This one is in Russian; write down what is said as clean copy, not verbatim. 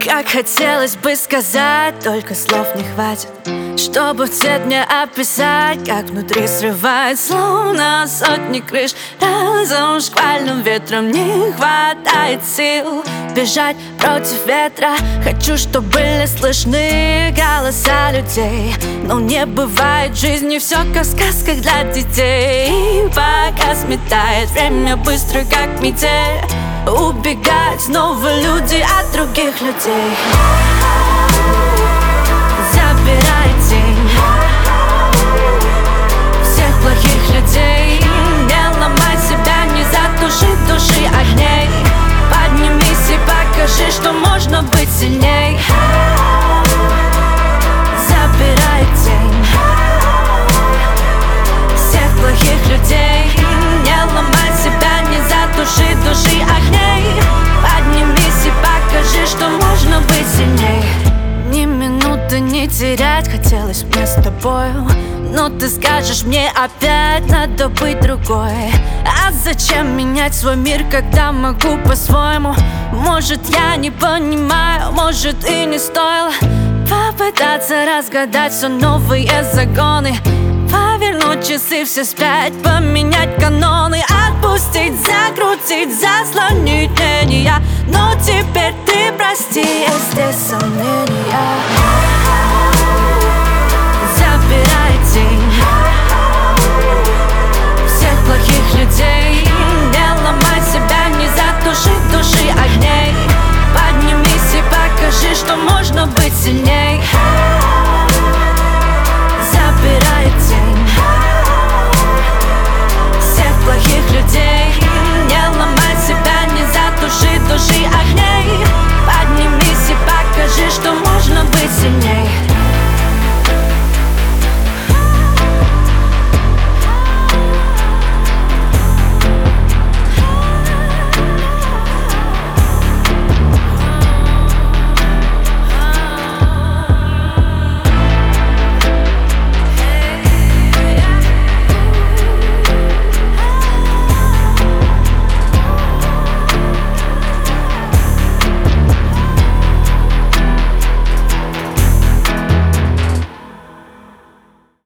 Как хотелось бы сказать, только слов не хватит, чтобы в цвет мне описать, как внутри срывает, словно сотни крыш разом шквальным ветром. Не хватает сил бежать против ветра. Хочу, чтобы были слышны голоса людей, но не бывает в жизни все как в сказках для детей. И пока сметает время быстро, как метель, убегают снова люди от других людей. Забирай тень всех плохих людей. Не ломай себя, не затуши души огней. Поднимись и покажи, что можно быть сильней. Забирай тень всех плохих людей. Не ломай себя, не затуши души огней. Поднимись и покажи, что можно быть сильней. Ни минуты не терять хотелось мне с тобою, но ты скажешь мне опять, надо быть другой. А зачем менять свой мир, когда могу по-своему? Может, я не понимаю, может, и не стоило попытаться разгадать все новые загоны, повернуть часы все вспять, поменять каноны, отпустить, закрутить, заслонить мнения. Но теперь ты прости, здесь сомнения. Забирай тень всех плохих людей. Не ломай себя, не затуши души огней. Поднимись и покажи, что можно быть сильней. Забирай тень всех плохих людей.